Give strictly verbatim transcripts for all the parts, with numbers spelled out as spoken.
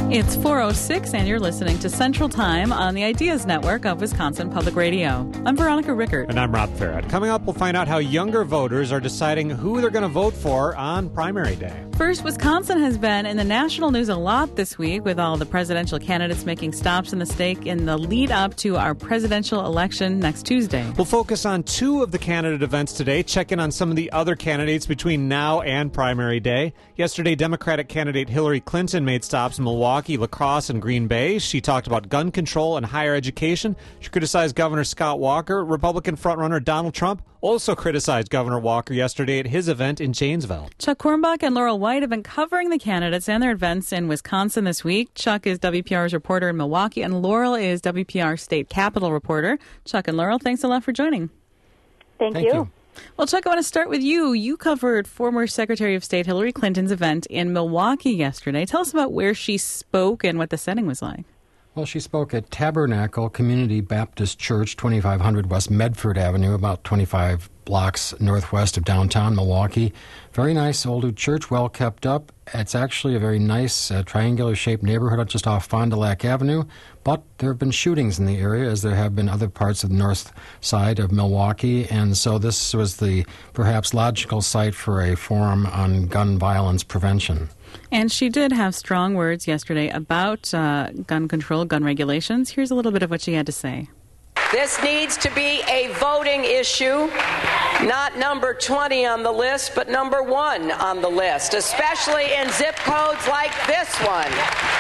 It's four oh six, and you're listening to Central Time on the Ideas Network of Wisconsin Public Radio. I'm Veronica Rickert. And I'm Rob Farrett. Coming up, we'll find out how younger voters are deciding who they're going to vote for on primary day. First, Wisconsin has been in the national news a lot this week, with all the presidential candidates making stops in the state in the lead up to our presidential election next Tuesday. We'll focus on two of the candidate events today, check in on some of the other candidates between now and primary day. Yesterday, Democratic candidate Hillary Clinton made stops in Milwaukee, La Crosse, and Green Bay. She talked about gun control and higher education. She criticized Governor Scott Walker. Republican frontrunner Donald Trump also criticized Governor Walker yesterday at his event in Janesville. Chuck Kornbach and Laurel White have been covering the candidates and their events in Wisconsin this week. Chuck is W P R's reporter in Milwaukee, and Laurel is W P R State Capitol reporter. Chuck and Laurel, thanks a lot for joining. Thank, Thank you. you. Well, Chuck, I want to start with you. You covered former Secretary of State Hillary Clinton's event in Milwaukee yesterday. Tell us about where she spoke and what the setting was like. Well, she spoke at Tabernacle Community Baptist Church, twenty-five hundred West Medford Avenue, about twenty-five blocks northwest of downtown Milwaukee. Very nice old church, well kept up. It's actually a very nice uh, triangular-shaped neighborhood just off Fond du Lac Avenue, but there have been shootings in the area, as there have been other parts of the north side of Milwaukee, and so this was the perhaps logical site for a forum on gun violence prevention. And she did have strong words yesterday about uh, gun control, gun regulations. Here's a little bit of what she had to say. This needs to be a voting issue, not number twenty on the list, but number one on the list, especially in zip codes like this one.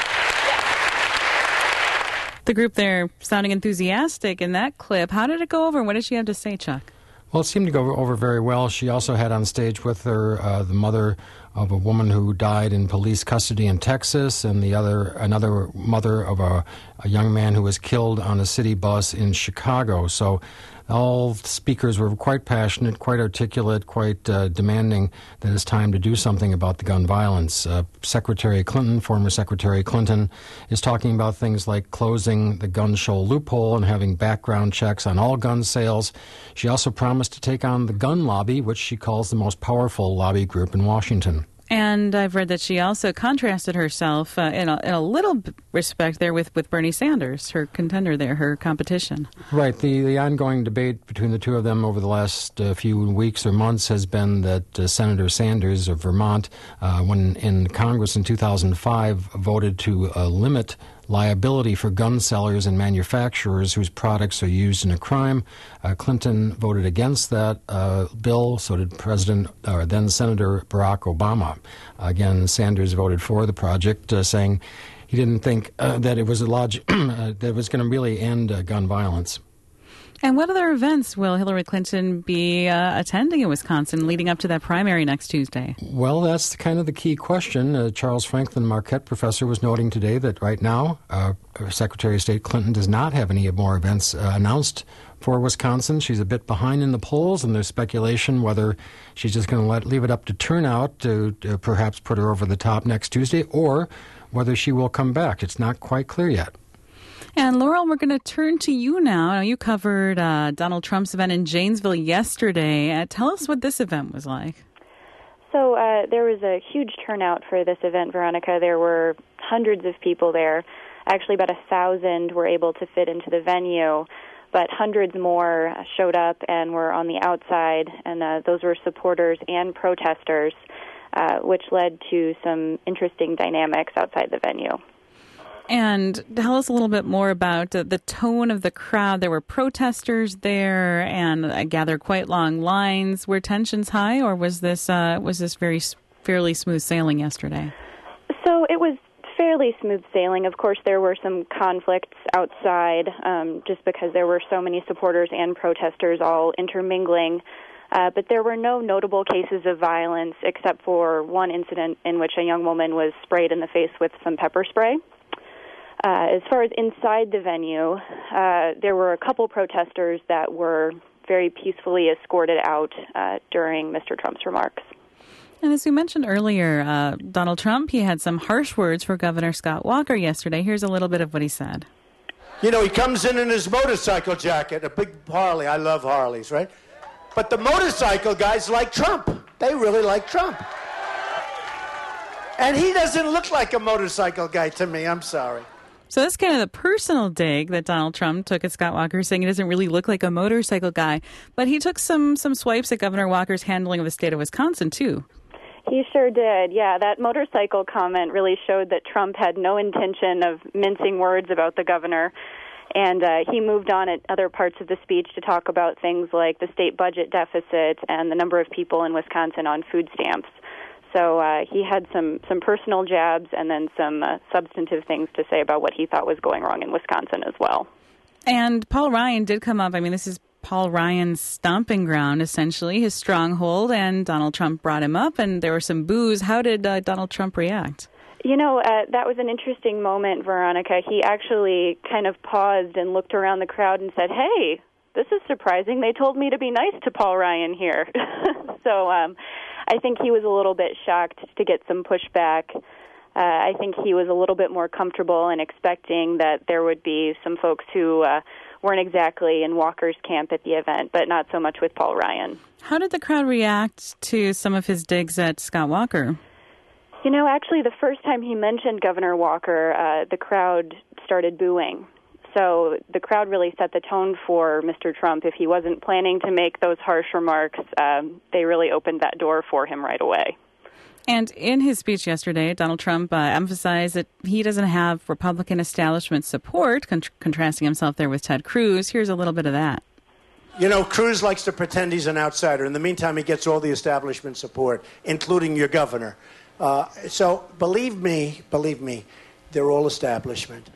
The group there sounding enthusiastic in that clip. How did it go over, and what did she have to say, Chuck? Well, it seemed to go over very well. She also had on stage with her uh, the mother of a woman who died in police custody in Texas, and the other another mother of a, a young man who was killed on a city bus in Chicago. So all speakers were quite passionate, quite articulate, quite uh, demanding that it's time to do something about the gun violence. Uh, Secretary Clinton, former Secretary Clinton, is talking about things like closing the gun show loophole and having background checks on all gun sales. She also promised to take on the gun lobby, which she calls the most powerful lobby group in Washington. And I've read that she also contrasted herself uh, in, a, in a little respect there with, with Bernie Sanders, her contender there, her competition. Right. The, the ongoing debate between the two of them over the last uh, few weeks or months has been that uh, Senator Sanders of Vermont, uh, when in Congress in two thousand five, voted to uh, limit liability for gun sellers and manufacturers whose products are used in a crime. Uh, Clinton voted against that uh, bill, so did President, or then Senator Barack Obama. Again, Sanders voted for the project, uh, saying he didn't think uh, that it was a log- uh, that it was going to really end uh, gun violence. And what other events will Hillary Clinton be uh, attending in Wisconsin leading up to that primary next Tuesday? Well, that's kind of the key question. Uh, Charles Franklin Marquette professor was noting today that right now uh, Secretary of State Clinton does not have any more events uh, announced for Wisconsin. She's a bit behind in the polls, and there's speculation whether she's just going to let leave it up to turnout to, to perhaps put her over the top next Tuesday, or whether she will come back. It's not quite clear yet. And Laurel, we're going to turn to you now. Now, you covered uh, Donald Trump's event in Janesville yesterday. Uh, tell us what this event was like. So uh, there was a huge turnout for this event, Veronica. There were hundreds of people there. Actually, about a thousand were able to fit into the venue, but hundreds more showed up and were on the outside, and uh, those were supporters and protesters, uh, which led to some interesting dynamics outside the venue. And tell us a little bit more about uh, the tone of the crowd. There were protesters there, and I gather quite long lines. Were tensions high, or was this uh, was this very fairly smooth sailing yesterday? So it was fairly smooth sailing. Of course, there were some conflicts outside, um, just because there were so many supporters and protesters all intermingling. Uh, but there were no notable cases of violence, except for one incident in which a young woman was sprayed in the face with some pepper spray. Uh, as far as inside the venue, uh, there were a couple protesters that were very peacefully escorted out uh, during Mister Trump's remarks. And as we mentioned earlier, uh, Donald Trump, he had some harsh words for Governor Scott Walker yesterday. Here's a little bit of what he said. You know, he comes in in his motorcycle jacket, a big Harley. I love Harleys, right? But the motorcycle guys like Trump. They really like Trump. And he doesn't look like a motorcycle guy to me. I'm sorry. So that's kind of the personal dig that Donald Trump took at Scott Walker, saying he doesn't really look like a motorcycle guy. But he took some some swipes at Governor Walker's handling of the state of Wisconsin, too. He sure did. Yeah, that motorcycle comment really showed that Trump had no intention of mincing words about the governor. And uh, he moved on at other parts of the speech to talk about things like the state budget deficit and the number of people in Wisconsin on food stamps. So uh, he had some, some personal jabs and then some uh, substantive things to say about what he thought was going wrong in Wisconsin as well. And Paul Ryan did come up. I mean, this is Paul Ryan's stomping ground, essentially, his stronghold, and Donald Trump brought him up, and there were some boos. How did uh, Donald Trump react? You know, uh, that was an interesting moment, Veronica. He actually kind of paused and looked around the crowd and said, hey, this is surprising. They told me to be nice to Paul Ryan here. so um, I think he was a little bit shocked to get some pushback. Uh, I think he was a little bit more comfortable in expecting that there would be some folks who uh, weren't exactly in Walker's camp at the event, but not so much with Paul Ryan. How did the crowd react to some of his digs at Scott Walker? You know, actually, the first time he mentioned Governor Walker, uh, the crowd started booing. So the crowd really set the tone for Mister Trump. If he wasn't planning to make those harsh remarks, um, they really opened that door for him right away. And in his speech yesterday, Donald Trump uh, emphasized that he doesn't have Republican establishment support, con- contrasting himself there with Ted Cruz. Here's a little bit of that. You know, Cruz likes to pretend he's an outsider. In the meantime, he gets all the establishment support, including your governor. Uh, so believe me, believe me, they're all establishment.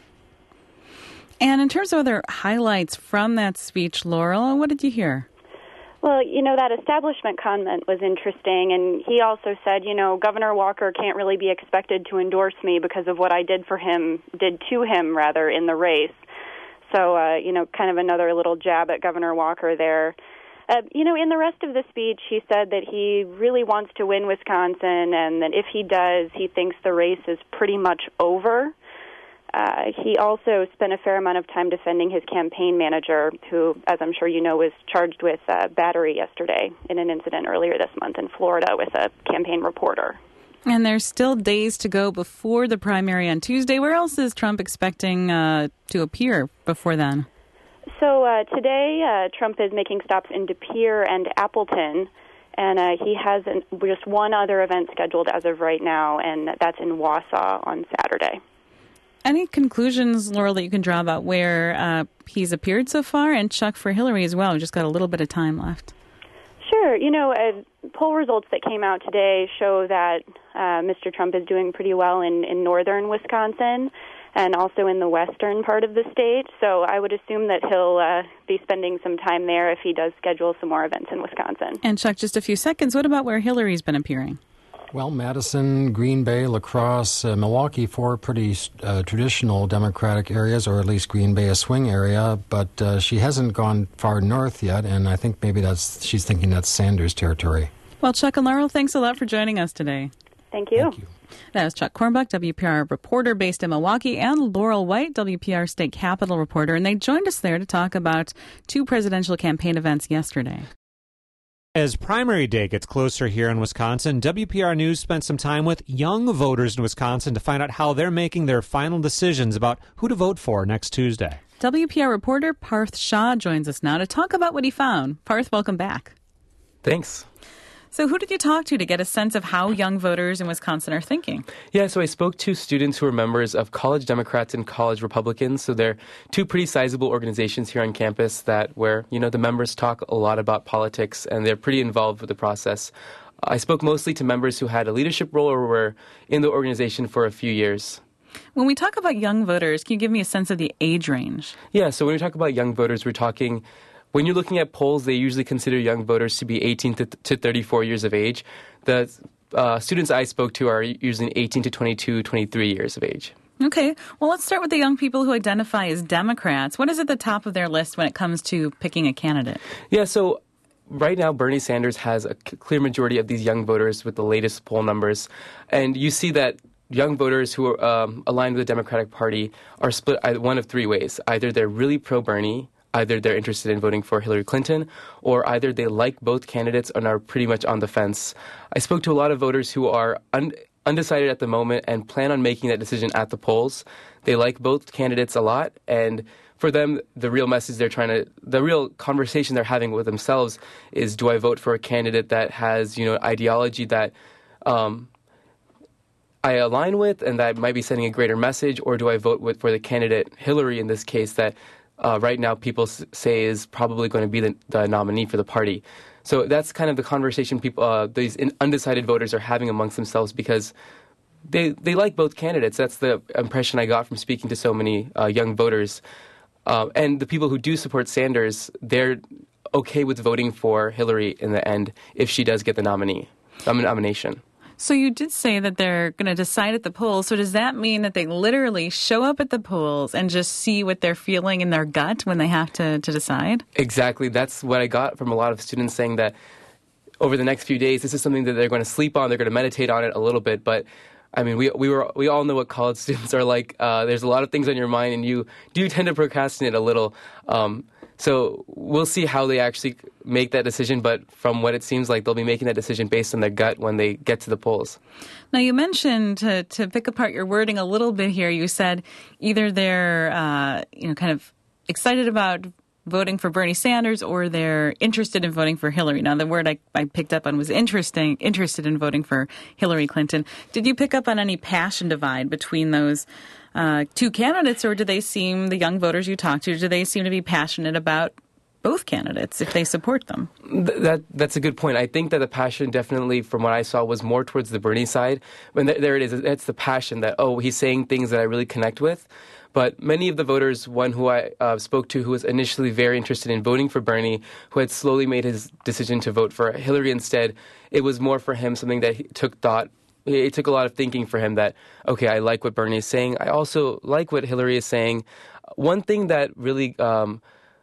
And in terms of other highlights from that speech, Laurel, what did you hear? Well, you know, that establishment comment was interesting, and he also said, you know, Governor Walker can't really be expected to endorse me because of what I did for him, did to him, rather, in the race. So, uh, you know, kind of another little jab at Governor Walker there. Uh, you know, in the rest of the speech, he said that he really wants to win Wisconsin, and that if he does, he thinks the race is pretty much over. Uh, he also spent a fair amount of time defending his campaign manager, who, as I'm sure you know, was charged with uh, battery yesterday in an incident earlier this month in Florida with a campaign reporter. And there's still days to go before the primary on Tuesday. Where else is Trump expecting uh, to appear before then? So uh, today, uh, Trump is making stops in De Pere and Appleton, and uh, he has an, just one other event scheduled as of right now, and that's in Wausau on Saturday. Any conclusions, Laurel, that you can draw about where uh, he's appeared so far? And Chuck, for Hillary as well. We've just got a little bit of time left. Sure. You know, uh, poll results that came out today show that uh, Mister Trump is doing pretty well in, in northern Wisconsin and also in the western part of the state. So I would assume that he'll uh, be spending some time there if he does schedule some more events in Wisconsin. And Chuck, just a few seconds. What about where Hillary's been appearing? Well, Madison, Green Bay, La Crosse, uh, Milwaukee, four pretty uh, traditional Democratic areas, or at least Green Bay, a swing area, but uh, she hasn't gone far north yet, and I think maybe that's she's thinking that's Sanders territory. Well, Chuck and Laurel, thanks a lot for joining us today. Thank you. Thank you. That was Chuck Kornbuck, W P R reporter based in Milwaukee, and Laurel White, W P R state capitol reporter, and they joined us there to talk about two presidential campaign events yesterday. As primary day gets closer here in Wisconsin, W P R News spent some time with young voters in Wisconsin to find out how they're making their final decisions about who to vote for next Tuesday. W P R reporter Parth Shah joins us now to talk about what he found. Parth, welcome back. Thanks. So who did you talk to to get a sense of how young voters in Wisconsin are thinking? Yeah, so I spoke to students who are members of College Democrats and College Republicans. So they're two pretty sizable organizations here on campus that where, you know, the members talk a lot about politics and they're pretty involved with the process. I spoke mostly to members who had a leadership role or were in the organization for a few years. When we talk about young voters, can you give me a sense of the age range? Yeah, so when we talk about young voters, we're talking... When you're looking at polls, they usually consider young voters to be eighteen to thirty-four years of age. The uh, students I spoke to are usually eighteen to twenty-two, twenty-three years of age. Okay. Well, let's start with the young people who identify as Democrats. What is at the top of their list when it comes to picking a candidate? Yeah, so right now Bernie Sanders has a clear majority of these young voters with the latest poll numbers. And you see that young voters who are um, aligned with the Democratic Party are split one of three ways. Either they're really pro-Bernie, either they're interested in voting for Hillary Clinton, or either they like both candidates and are pretty much on the fence. I spoke to a lot of voters who are un- undecided at the moment and plan on making that decision at the polls. They like both candidates a lot, and for them, the real message they're trying to, the real conversation they're having with themselves is, do I vote for a candidate that has, you know, ideology that um, I align with and that might be sending a greater message, or do I vote with, for the candidate, Hillary in this case, that uh, right now people s- say is probably going to be the, the nominee for the party. So that's kind of the conversation people, uh, these undecided voters are having amongst themselves, because they they like both candidates. That's the impression I got from speaking to so many uh, young voters. Uh, and the people who do support Sanders, they're okay with voting for Hillary in the end if she does get the nominee, um, nomination. So you did say that they're going to decide at the polls. So does that mean that they literally show up at the polls and just see what they're feeling in their gut when they have to, to decide? Exactly. That's what I got from a lot of students, saying that over the next few days, this is something that they're going to sleep on. They're going to meditate on it a little bit. But I mean, we we were we all know what college students are like. Uh, there's a lot of things on your mind, and you do tend to procrastinate a little. Um, so we'll see how they actually make that decision. But from what it seems like, they'll be making that decision based on their gut when they get to the polls. Now, you mentioned, to, to pick apart your wording a little bit here, you said either they're uh, you know kind of excited about voting for Bernie Sanders, or they're interested in voting for Hillary. Now, the word I, I picked up on was interesting, interested in voting for Hillary Clinton. Did you pick up on any passion divide between those uh, two candidates, or do they seem, the young voters you talked to, do they seem to be passionate about both candidates if they support them? Th- that That's a good point. I think that the passion definitely, from what I saw, was more towards the Bernie side. When th- there it is. It's the passion that, oh, he's saying things that I really connect with. But many of the voters, one who I uh, spoke to who was initially very interested in voting for Bernie, who had slowly made his decision to vote for Hillary instead, it was more for him something that he took thought. It took a lot of thinking for him that, okay, I like what Bernie is saying. I also like what Hillary is saying. One thing that really um,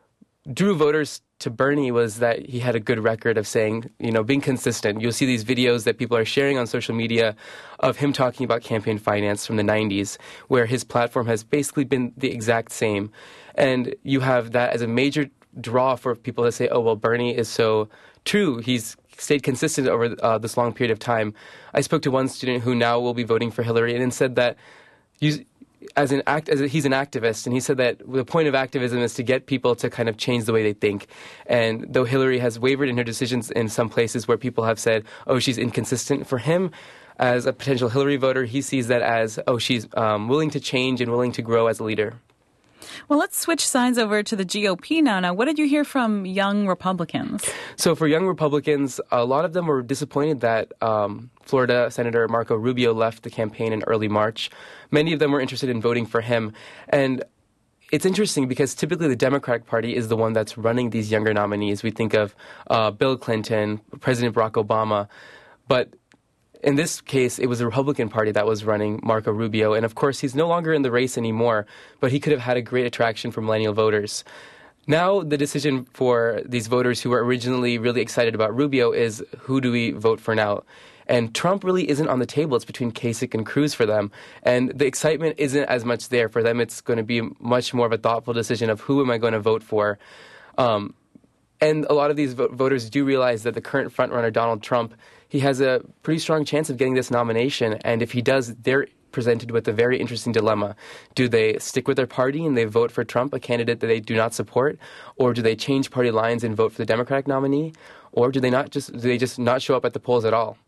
drew voters to Bernie was that he had a good record of saying, you know, being consistent. You'll see these videos that people are sharing on social media of him talking about campaign finance from the nineties, where his platform has basically been the exact same. And you have that as a major draw for people to say, oh, well, Bernie is so true. He's stayed consistent over uh, this long period of time. I spoke to one student who now will be voting for Hillary and said that you, as an act, as a, he's an activist, and he said that the point of activism is to get people to kind of change the way they think. And though Hillary has wavered in her decisions in some places where people have said, oh, she's inconsistent, for him, as a potential Hillary voter, he sees that as, oh, she's um, willing to change and willing to grow as a leader. Well, let's switch sides over to the G O P now. Now, what did you hear from young Republicans? So for young Republicans, a lot of them were disappointed that um, Florida Senator Marco Rubio left the campaign in early March. Many of them were interested in voting for him. And it's interesting because typically the Democratic Party is the one that's running these younger nominees. We think of uh, Bill Clinton, President Barack Obama. But in this case, it was the Republican Party that was running Marco Rubio. And of course, he's no longer in the race anymore, but he could have had a great attraction for millennial voters. Now, the decision for these voters who were originally really excited about Rubio is, who do we vote for now? And Trump really isn't on the table. It's between Kasich and Cruz for them. And the excitement isn't as much there. For them, it's going to be much more of a thoughtful decision of who am I going to vote for. Um, and a lot of these vo- voters do realize that the current frontrunner, Donald Trump, he has a pretty strong chance of getting this nomination. And if he does, they're presented with a very interesting dilemma. Do they stick with their party and they vote for Trump, a candidate that they do not support? Or do they change party lines and vote for the Democratic nominee? Or do they not just, do they just not show up at the polls at all?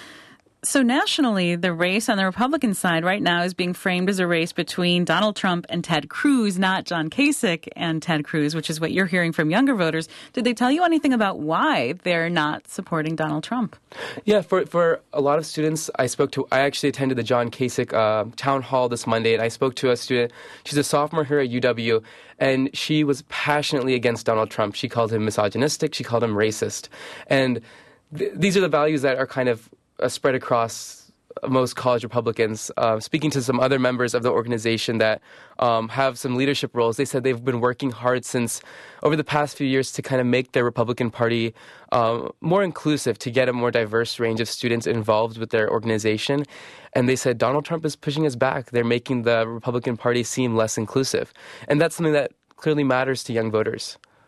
So nationally, the race on the Republican side right now is being framed as a race between Donald Trump and Ted Cruz, not John Kasich and Ted Cruz, which is what you're hearing from younger voters. Did they tell you anything about why they're not supporting Donald Trump? Yeah, for for a lot of students, I spoke to, I actually attended the John Kasich uh, town hall this Monday, and I spoke to a student. She's a sophomore here at U W, and she was passionately against Donald Trump. She called him misogynistic. She called him racist. And th- these are the values that are kind of Uh, spread across most college Republicans. Uh, speaking to some other members of the organization that um, have some leadership roles, they said they've been working hard since over the past few years to kind of make their Republican Party um, more inclusive, to get a more diverse range of students involved with their organization. And they said Donald Trump is pushing us back. They're making the Republican Party seem less inclusive. And that's something that clearly matters to young voters.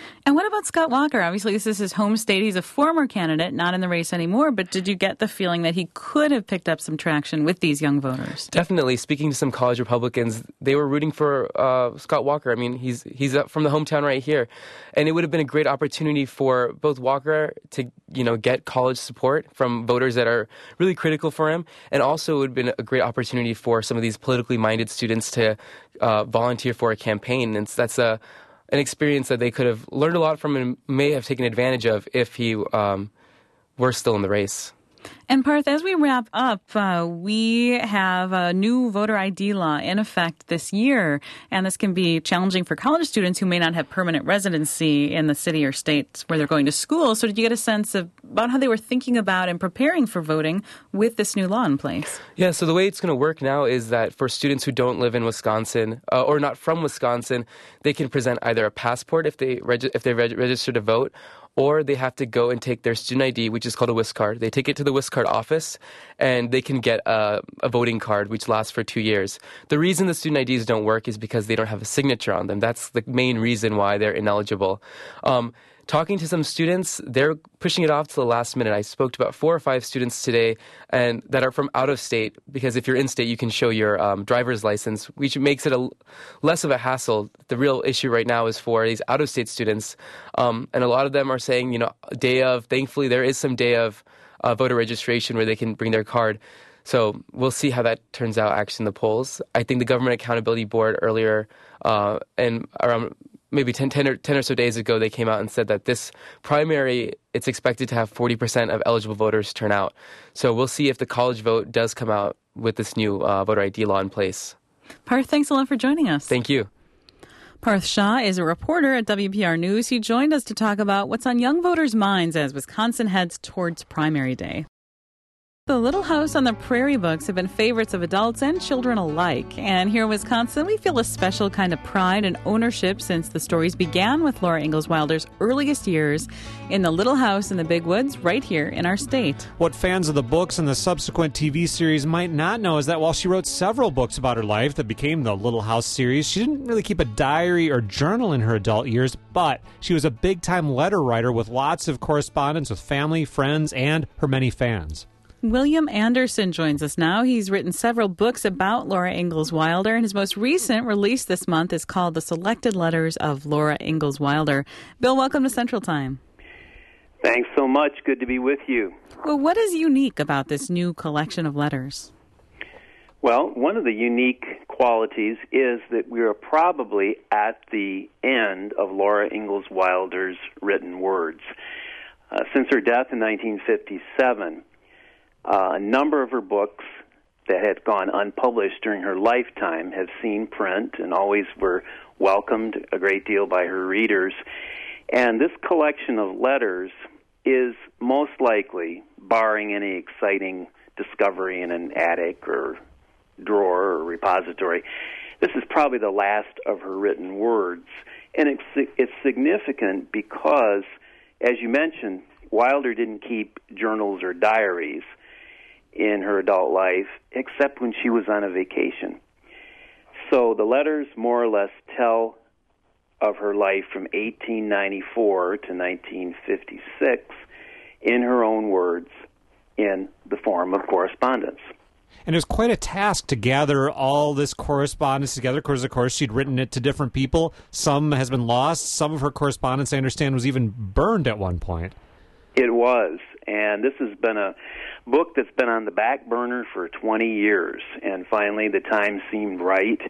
And what about Scott Walker? Obviously, this is his home state. He's a former candidate, not in the race anymore, but did you get the feeling that he could have picked up some traction with these young voters? Definitely. Speaking to some college Republicans, they were rooting for uh, Scott Walker. I mean, he's he's from the hometown right here. And it would have been a great opportunity for both Walker to, you know, get college support from voters that are really critical for him. And also it would have been a great opportunity for some of these politically minded students to uh, volunteer for a campaign. And that's a an experience that they could have learned a lot from and may have taken advantage of if he um, were still in the race. And Parth, as we wrap up, uh, we have a new voter I D law in effect this year, and this can be challenging for college students who may not have permanent residency in the city or state where they're going to school. So did you get a sense of about how they were thinking about and preparing for voting with this new law in place? Yeah, so the way it's going to work now is that for students who don't live in Wisconsin uh, or not from Wisconsin, they can present either a passport if they reg- if they reg- register to vote, or they have to go and take their student I D, which is called a WisCard. They take it to the WisCard office, and they can get a, a voting card, which lasts for two years. The reason the student I Ds don't work is because they don't have a signature on them. That's the main reason why they're ineligible. Um, Talking to some students, they're pushing it off to the last minute. I spoke to about four or five students today and that are from out of state, because if you're in state, you can show your um, driver's license, which makes it a, less of a hassle. The real issue right now is for these out-of-state students. Um, and a lot of them are saying, you know, day of, thankfully there is some day of uh, voter registration where they can bring their card. So we'll see how that turns out actually in the polls. I think the Government Accountability Board earlier uh, and around maybe ten, ten, or, ten or so days ago, they came out and said that this primary, it's expected to have forty percent of eligible voters turn out. So we'll see if the college vote does come out with this new uh, voter I D law in place. Parth, thanks a lot for joining us. Thank you. Parth Shah is a reporter at W P R News. He joined us to talk about what's on young voters' minds as Wisconsin heads towards primary day. The Little House on the Prairie books have been favorites of adults and children alike. And here in Wisconsin, we feel a special kind of pride and ownership since the stories began with Laura Ingalls Wilder's earliest years in the Little House in the Big Woods right here in our state. What fans of the books and the subsequent T V series might not know is that while she wrote several books about her life that became the Little House series, she didn't really keep a diary or journal in her adult years, but she was a big-time letter writer with lots of correspondence with family, friends, and her many fans. William Anderson joins us now. He's written several books about Laura Ingalls Wilder, and his most recent release this month is called The Selected Letters of Laura Ingalls Wilder. Bill, welcome to Central Time. Thanks so much. Good to be with you. Well, what is unique about this new collection of letters? Well, one of the unique qualities is that we are probably at the end of Laura Ingalls Wilder's written words. Uh, since her death in nineteen fifty-seven, Uh, a number of her books that had gone unpublished during her lifetime have seen print and always were welcomed a great deal by her readers. And this collection of letters is most likely, barring any exciting discovery in an attic or drawer or repository, this is probably the last of her written words. And it's, it's significant because, as you mentioned, Wilder didn't keep journals or diaries in her adult life, except when she was on a vacation. So the letters more or less tell of her life from eighteen ninety-four to nineteen fifty-six in her own words, in the form of correspondence. And it was quite a task to gather all this correspondence together, because, of course, she'd written it to different people. Some has been lost. Some of her correspondence, I understand, was even burned at one point. It was, and this has been a book that's been on the back burner for twenty years, and finally the time seemed right,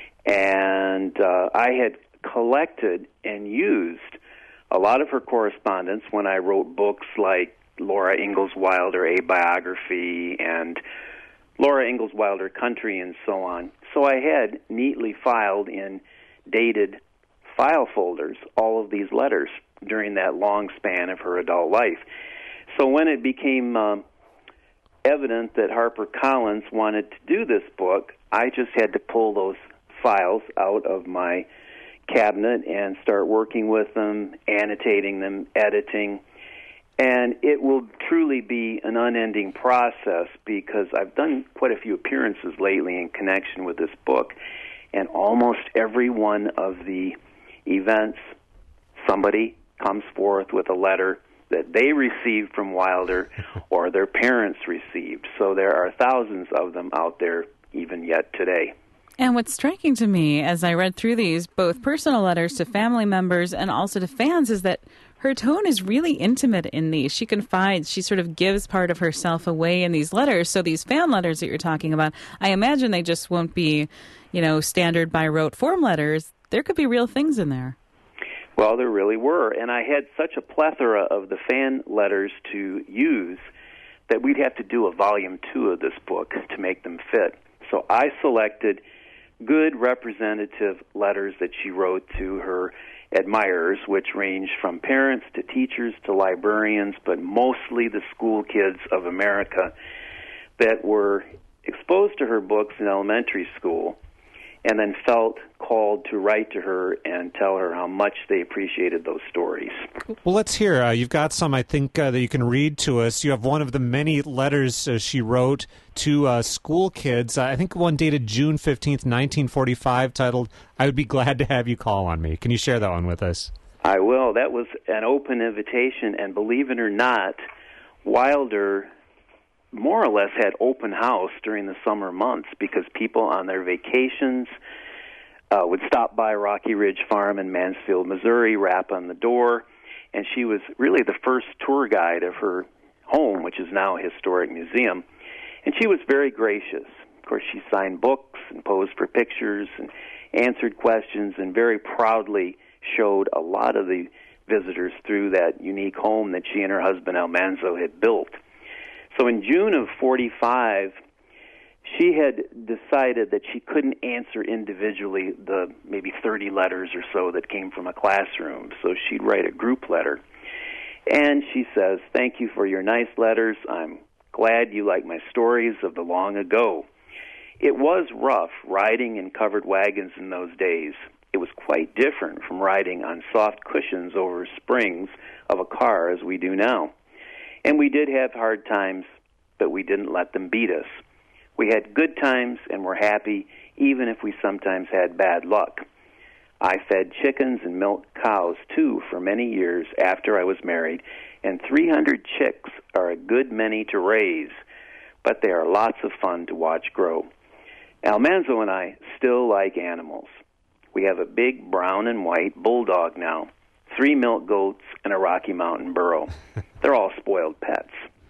and uh, I had collected and used a lot of her correspondence when I wrote books like Laura Ingalls Wilder, A Biography, and Laura Ingalls Wilder Country, and so on. So I had neatly filed in dated file folders all of these letters during that long span of her adult life. So when it became um, evident that HarperCollins wanted to do this book, I just had to pull those files out of my cabinet and start working with them, annotating them, editing. And it will truly be an unending process, because I've done quite a few appearances lately in connection with this book, and almost every one of the events, somebody comes forth with a letter that they received from Wilder or their parents received. So there are thousands of them out there even yet today. And what's striking to me as I read through these, both personal letters to family members and also to fans, is that her tone is really intimate in these. She confides, she sort of gives part of herself away in these letters. So these fan letters that you're talking about, I imagine they just won't be, you know, standard by rote form letters. There could be real things in there. Well, there really were. And I had such a plethora of the fan letters to use that we'd have to do a volume two of this book to make them fit. So I selected good representative letters that she wrote to her admirers, which ranged from parents to teachers to librarians, but mostly the school kids of America that were exposed to her books in elementary school and then felt called to write to her and tell her how much they appreciated those stories. Well, let's hear. Uh, you've got some, I think, uh, that you can read to us. You have one of the many letters uh, she wrote to uh, school kids. Uh, I think one dated June fifteenth, nineteen forty-five, titled, "I Would Be Glad to Have You Call on Me." Can you share that one with us? I will. That was an open invitation, and believe it or not, Wilder more or less had open house during the summer months because people on their vacations uh, would stop by Rocky Ridge Farm in Mansfield, Missouri, rap on the door, and she was really the first tour guide of her home, which is now a historic museum, and she was very gracious. Of course, she signed books and posed for pictures and answered questions and very proudly showed a lot of the visitors through that unique home that she and her husband Almanzo had built. So in June of forty-five, she had decided that she couldn't answer individually the maybe thirty letters or so that came from a classroom, so she'd write a group letter. And she says, "Thank you for your nice letters. I'm glad you like my stories of the long ago." It was rough riding in covered wagons in those days. It was quite different from riding on soft cushions over springs of a car as we do now. And we did have hard times, but we didn't let them beat us. We had good times and were happy, even if we sometimes had bad luck. I fed chickens and milked cows, too, for many years after I was married, and three hundred chicks are a good many to raise, but they are lots of fun to watch grow. Almanzo and I still like animals. We have a big brown and white bulldog now, three milk goats, and a Rocky Mountain burro. They're all spoiled pets.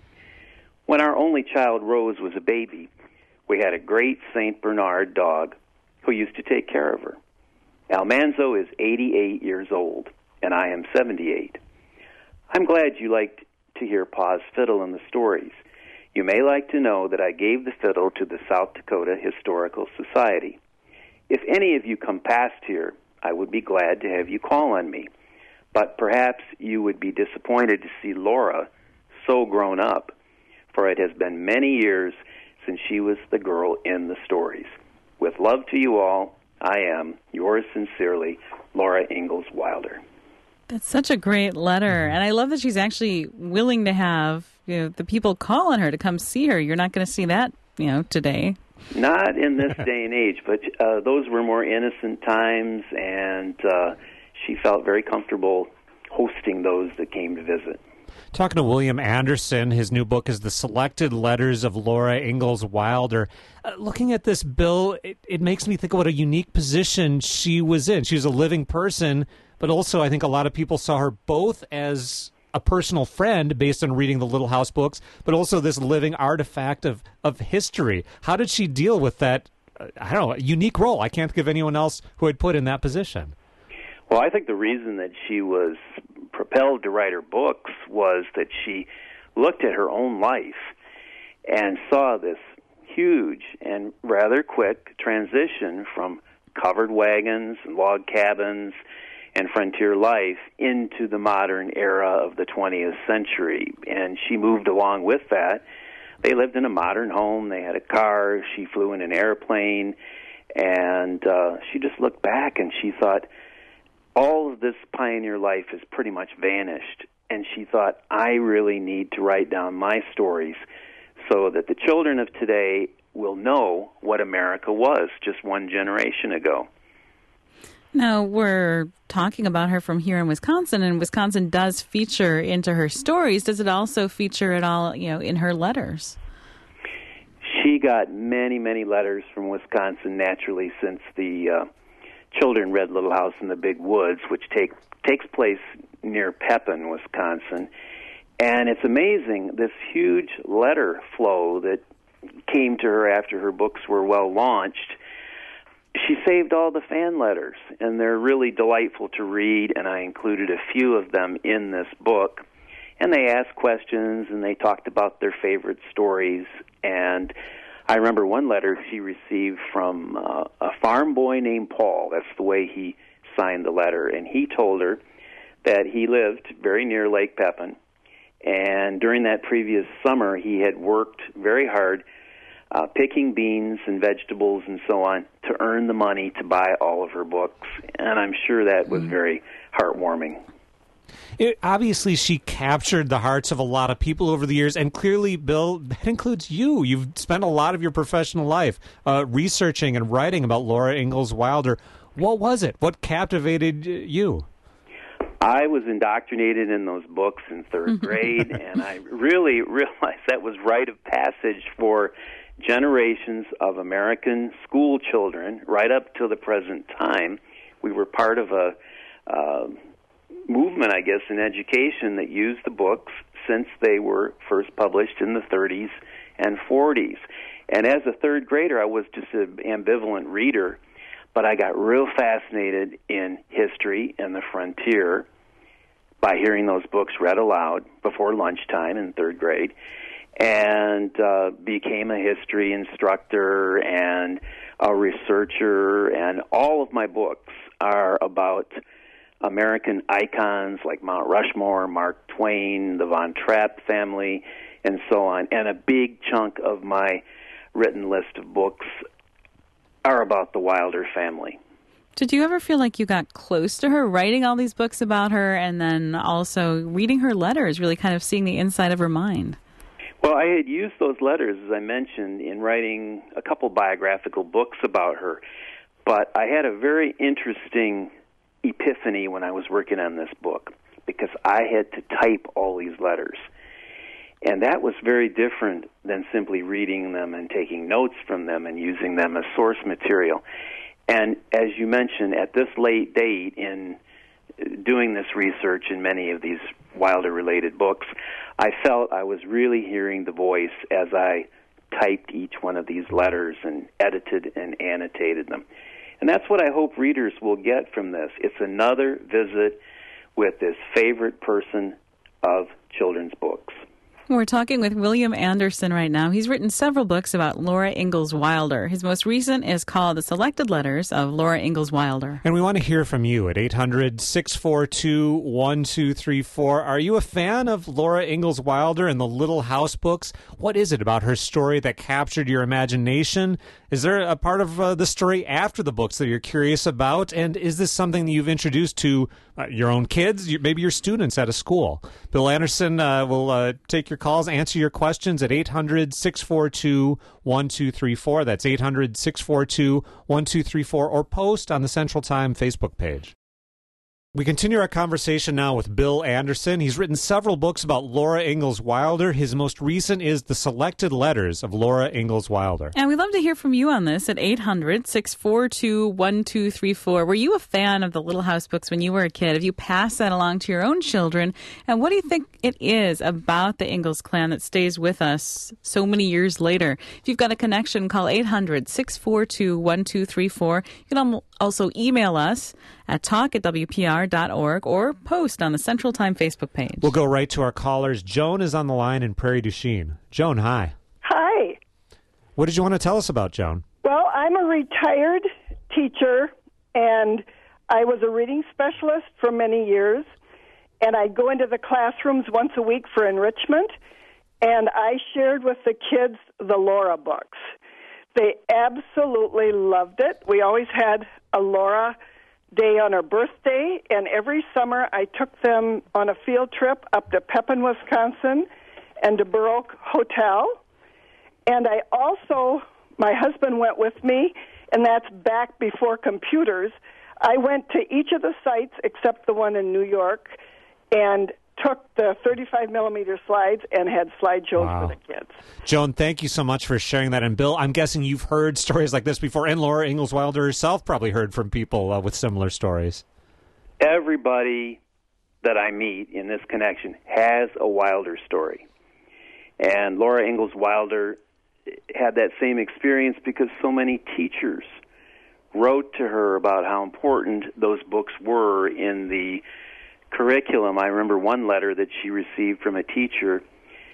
When our only child, Rose, was a baby, we had a great Saint Bernard dog who used to take care of her. Almanzo is eighty-eight years old, and I am seventy-eight. I'm glad you liked to hear Pa's fiddle in the stories. You may like to know that I gave the fiddle to the South Dakota Historical Society. If any of you come past here, I would be glad to have you call on me. But perhaps you would be disappointed to see Laura so grown up, for it has been many years since she was the girl in the stories. With love to you all, I am, yours sincerely, Laura Ingalls Wilder. That's such a great letter. And I love that she's actually willing to have, you know, the people call on her to come see her. You're not going to see that, you know, today. Not in this day and age, but uh, those were more innocent times, and uh, she felt very comfortable hosting those that came to visit. Talking to William Anderson, his new book is The Selected Letters of Laura Ingalls Wilder. Uh, looking at this, Bill, it, it makes me think of what a unique position she was in. She was a living person, but also I think a lot of people saw her both as a personal friend based on reading the Little House books, but also this living artifact of, of history. How did she deal with that, uh, I don't know, unique role? I can't think of anyone else who had put in that position. Well, I think the reason that she was propelled to write her books was that she looked at her own life and saw this huge and rather quick transition from covered wagons and log cabins and frontier life into the modern era of the twentieth century. And she moved along with that. They lived in a modern home. They had a car. She flew in an airplane. And uh, she just looked back and she thought, all of this pioneer life has pretty much vanished. And she thought, I really need to write down my stories so that the children of today will know what America was just one generation ago. Now, we're talking about her from here in Wisconsin, and Wisconsin does feature into her stories. Does it also feature at all, you know, in her letters? She got many, many letters from Wisconsin naturally since the uh, children read Little House in the Big Woods, which take, takes place near Pepin, Wisconsin. And it's amazing, this huge letter flow that came to her after her books were well launched. She saved all the fan letters, and they're really delightful to read, and I included a few of them in this book. And they asked questions, and they talked about their favorite stories. And I remember one letter she received from uh, a farm boy named Paul. That's the way he signed the letter. And he told her that he lived very near Lake Pepin, and during that previous summer, he had worked very hard uh, picking beans and vegetables and so on to earn the money to buy all of her books. And I'm sure that was very heartwarming. It, obviously, she captured the hearts of a lot of people over the years, and clearly, Bill, that includes you. You've spent a lot of your professional life uh, researching and writing about Laura Ingalls Wilder. What was it? What captivated you? I was indoctrinated in those books in third grade, and I really realized that was rite of passage for generations of American school children right up to the present time. We were part of a uh, movement, I guess, in education that used the books since they were first published in the thirties and forties. And as a third grader, I was just an ambivalent reader, but I got real fascinated in history and the frontier by hearing those books read aloud before lunchtime in third grade, and uh, became a history instructor and a researcher, and all of my books are about American icons like Mount Rushmore, Mark Twain, the Von Trapp family, and so on. And a big chunk of my written list of books are about the Wilder family. Did you ever feel like you got close to her, writing all these books about her, and then also reading her letters, really kind of seeing the inside of her mind? Well, I had used those letters, as I mentioned, in writing a couple biographical books about her. But I had a very interesting epiphany when I was working on this book, because I had to type all these letters. And that was very different than simply reading them and taking notes from them and using them as source material. And as you mentioned, at this late date in doing this research in many of these Wilder-related books, I felt I was really hearing the voice as I typed each one of these letters and edited and annotated them. And that's what I hope readers will get from this. It's another visit with this favorite person of children's books. We're talking with William Anderson right now. He's written several books about Laura Ingalls Wilder. His most recent is called The Selected Letters of Laura Ingalls Wilder. And we want to hear from you at eight hundred, six four two, one two three four. Are you a fan of Laura Ingalls Wilder and the Little House books? What is it about her story that captured your imagination? Is there a part of uh, the story after the books that you're curious about? And is this something that you've introduced to uh, your own kids, maybe your students at a school? Bill Anderson uh, will uh, take your calls, answer your questions at eight hundred, six four two, one two three four. That's eight hundred, six four two, one two three four, or post on the Central Time Facebook page. We continue our conversation now with Bill Anderson. He's written several books about Laura Ingalls Wilder. His most recent is The Selected Letters of Laura Ingalls Wilder. And we'd love to hear from you on this at eight hundred, six four two, one two three four. Were you a fan of the Little House books when you were a kid? Have you passed that along to your own children? And what do you think it is about the Ingalls clan that stays with us so many years later? If you've got a connection, call eight hundred, six four two, one two three four. You can also email us at talk at w p r dot org or post on the Central Time Facebook page. We'll go right to our callers. Joan is on the line in Prairie du Chien. Joan, hi. Hi. What did you want to tell us about, Joan? Well, I'm a retired teacher, and I was a reading specialist for many years, and I'd go into the classrooms once a week for enrichment, and I shared with the kids the Laura books. They absolutely loved it. We always had a Laura Day on her birthday, and every summer I took them on a field trip up to Pepin, Wisconsin, and to Burr Oak Hotel. And I also, my husband went with me, and that's back before computers. I went to each of the sites except the one in New York and took the thirty-five millimeter slides and had slideshows Wow. for the kids. Joan, thank you so much for sharing that. And Bill, I'm guessing you've heard stories like this before, and Laura Ingalls Wilder herself probably heard from people uh, with similar stories. Everybody that I meet in this connection has a Wilder story. And Laura Ingalls Wilder had that same experience because so many teachers wrote to her about how important those books were in the curriculum. I remember one letter that she received from a teacher,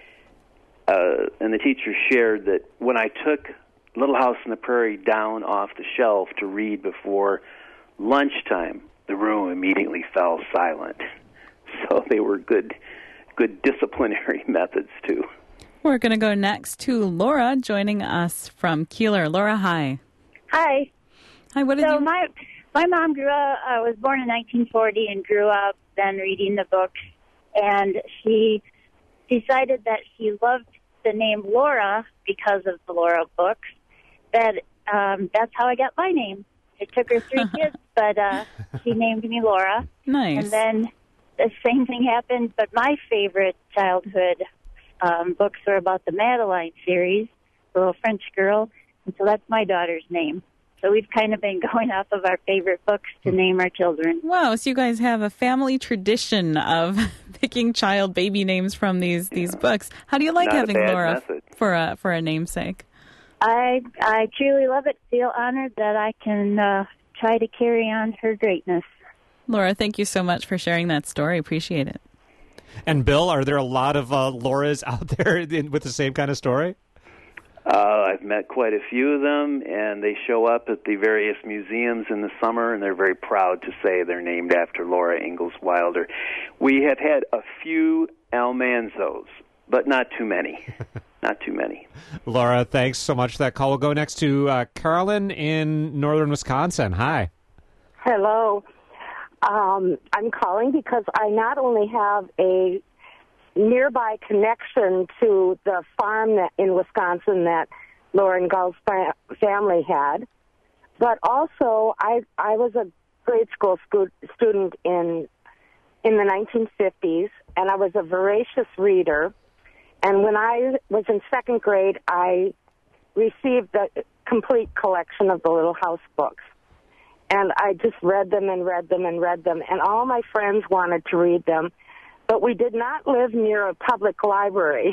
uh, and the teacher shared that when I took Little House on the Prairie down off the shelf to read before lunchtime, the room immediately fell silent. So they were good, good disciplinary methods, too. We're going to go next to Laura joining us from Keeler. Laura, hi. Hi. Hi, what did so you... my my mom grew up, I was born in nineteen forty and grew up then reading the books, and she decided that she loved the name Laura because of the Laura books, that um, that's how I got my name. It took her three kids, but uh, she named me Laura. Nice. And then the same thing happened, but my favorite childhood um, books were about the Madeline series, the little French girl, and so that's my daughter's name. So we've kind of been going off of our favorite books to name our children. Wow, so you guys have a family tradition of picking child baby names from these, these yeah. books. How do you like Not having a bad Laura method. for a for a namesake? I I truly love it. Feel honored that I can uh, try to carry on her greatness. Laura, thank you so much for sharing that story. Appreciate it. And Bill, are there a lot of uh, Lauras out there in, with the same kind of story? Uh, I've met quite a few of them, and they show up at the various museums in the summer, and they're very proud to say they're named after Laura Ingalls Wilder. We have had a few Almanzos, but not too many. Not too many. Laura, thanks so much for that call. We'll go next to uh, Carolyn in northern Wisconsin. Hi. Hello. Um, I'm calling because I not only have a nearby connection to the farm that, in Wisconsin that Laura Ingalls' family had, but also I I was a grade school scu- student in in the nineteen fifties, and I was a voracious reader. And when I was in second grade, I received the complete collection of the Little House books. And I just read them and read them and read them, and all my friends wanted to read them. But we did not live near a public library.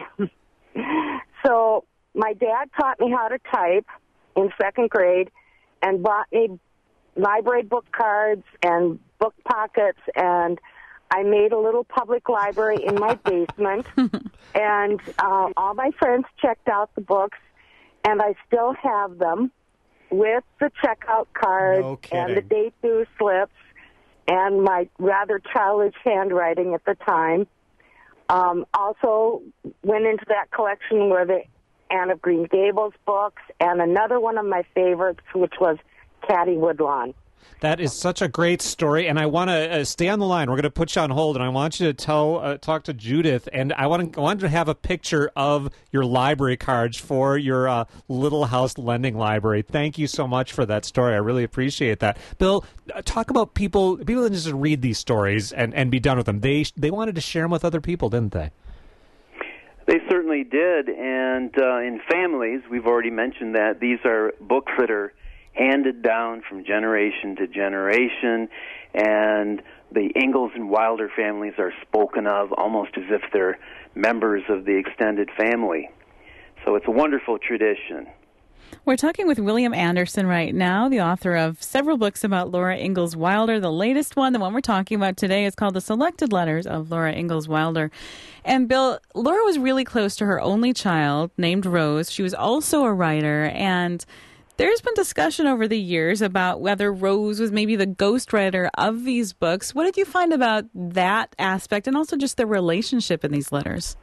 So my dad taught me how to type in second grade and bought me library book cards and book pockets, and I made a little public library in my basement. And uh, all my friends checked out the books, and I still have them with the checkout cards No and the date due slips and my rather childish handwriting at the time. Um, also went into that collection were the Anne of Green Gables books and another one of my favorites, which was Caddy Woodlawn. That is such a great story, and I want to uh, stay on the line. We're going to put you on hold, and I want you to tell, uh, talk to Judith, and I want to, I want to have a picture of your library cards for your uh, Little House Lending Library. Thank you so much for that story. I really appreciate that. Bill, uh, talk about people. People didn't just read these stories and, and be done with them. They they wanted to share them with other people, didn't they? They certainly did, and uh, in families, we've already mentioned that these are books that are handed down from generation to generation, and the Ingalls and Wilder families are spoken of almost as if they're members of the extended family. So it's a wonderful tradition. We're talking with William Anderson right now, the author of several books about Laura Ingalls Wilder. The latest one, the one we're talking about today, is called The Selected Letters of Laura Ingalls Wilder. And Bill, Laura was really close to her only child named Rose. She was also a writer, and there's been discussion over the years about whether Rose was maybe the ghostwriter of these books. What did you find about that aspect and also just the relationship in these letters?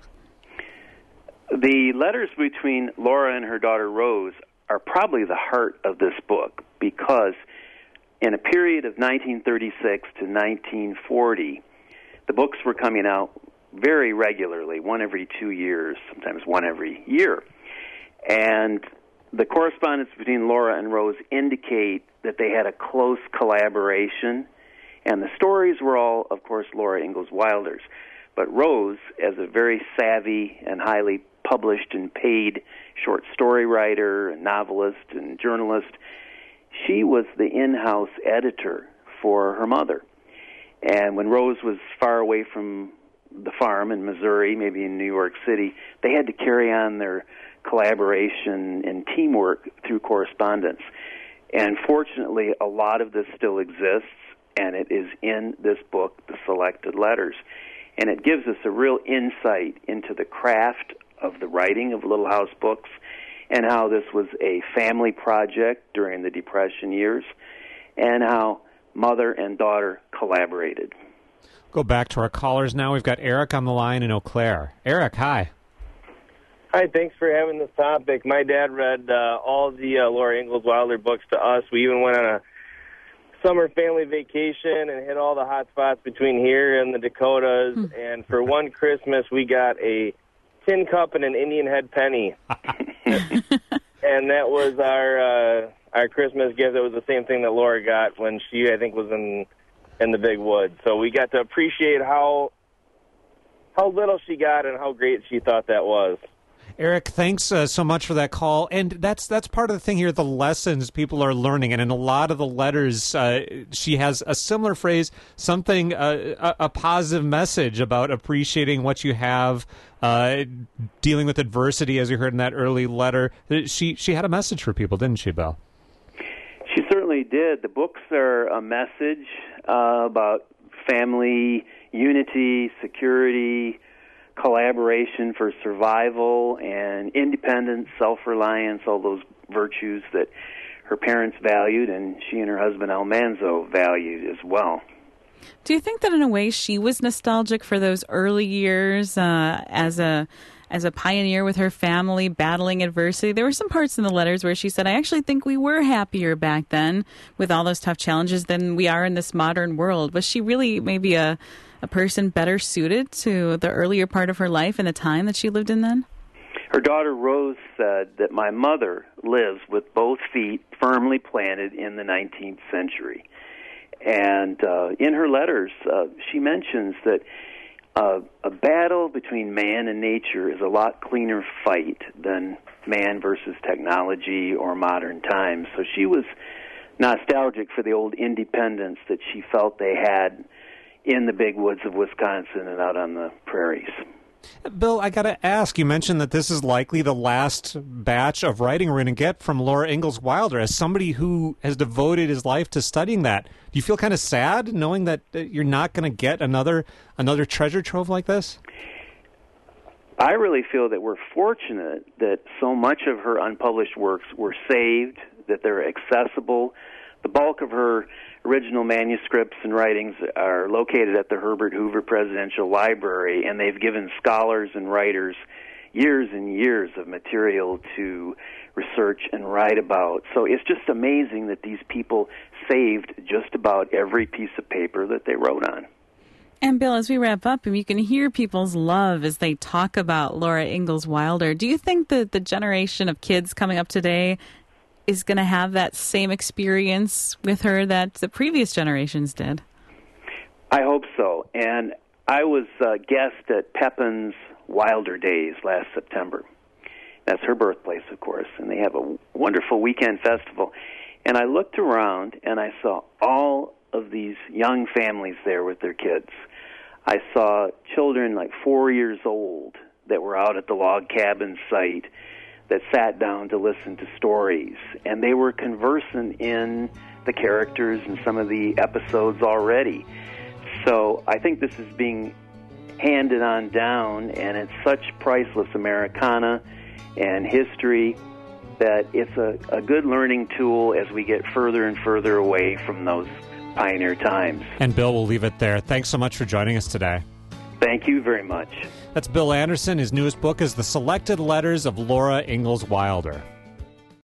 The letters between Laura and her daughter Rose are probably the heart of this book because in a period of nineteen thirty-six to nineteen forty, the books were coming out very regularly, one every two years, sometimes one every year. And the correspondence between Laura and Rose indicate that they had a close collaboration, and the stories were all, of course, Laura Ingalls Wilder's. But Rose, as a very savvy and highly published and paid short story writer, and novelist, and journalist, she was the in-house editor for her mother. And when Rose was far away from the farm in Missouri, maybe in New York City, they had to carry on their collaboration and teamwork through correspondence. And fortunately, a lot of this still exists, and it is in this book, The Selected Letters. And it gives us a real insight into the craft of the writing of Little House Books and how this was a family project during the Depression years and how mother and daughter collaborated. Go back to our callers now. We've got Eric on the line in Eau Claire. Eric, hi. Hi, thanks for having this topic. My dad read uh, all the uh, Laura Ingalls Wilder books to us. We even went on a summer family vacation and hit all the hot spots between here and the Dakotas. Hmm. And for one Christmas, we got a tin cup and an Indian head penny. And that was our uh, our Christmas gift. It was the same thing that Laura got when she, I think, was in in the big woods. So we got to appreciate how how little she got and how great she thought that was. Eric, thanks uh, so much for that call. And that's that's part of the thing here, the lessons people are learning. And in a lot of the letters, uh, she has a similar phrase, something, uh, a, a positive message about appreciating what you have, uh, dealing with adversity, as you heard in that early letter. She, she had a message for people, didn't she, Bill? She certainly did. The books are a message uh, about family unity, security, collaboration for survival, and independence, self-reliance, all those virtues that her parents valued and she and her husband Almanzo valued as well. Do you think that in a way she was nostalgic for those early years uh, as a as a pioneer with her family battling adversity? There were some parts in the letters where she said, I actually think we were happier back then with all those tough challenges than we are in this modern world. Was she really maybe a a person better suited to the earlier part of her life and the time that she lived in then? Her daughter Rose said that my mother lives with both feet firmly planted in the nineteenth century. And uh, in her letters, uh, she mentions that uh, a battle between man and nature is a lot cleaner fight than man versus technology or modern times. So she was nostalgic for the old independence that she felt they had in the big woods of Wisconsin and out on the prairies. Bill, I got to ask, you mentioned that this is likely the last batch of writing we're going to get from Laura Ingalls Wilder. As somebody who has devoted his life to studying that, do you feel kind of sad knowing that you're not going to get another another treasure trove like this? I really feel that we're fortunate that so much of her unpublished works were saved, that they're accessible. The bulk of her original manuscripts and writings are located at the Herbert Hoover Presidential Library, and they've given scholars and writers years and years of material to research and write about. So it's just amazing that these people saved just about every piece of paper that they wrote on. And Bill, as we wrap up, you can hear people's love as they talk about Laura Ingalls Wilder. Do you think that the generation of kids coming up today is going to have that same experience with her that the previous generations did? I hope so. And I was a guest at Pepin's Wilder Days last September. That's her birthplace, of course, and they have a wonderful weekend festival. And I looked around, and I saw all of these young families there with their kids. I saw children like four years old that were out at the log cabin site that sat down to listen to stories, and they were conversant in the characters and some of the episodes already. So I think this is being handed on down, and it's such priceless Americana and history that it's a, a good learning tool as we get further and further away from those pioneer times. And Bill, we'll leave it there. Thanks so much for joining us today. Thank you very much. That's Bill Anderson. His newest book is The Selected Letters of Laura Ingalls Wilder.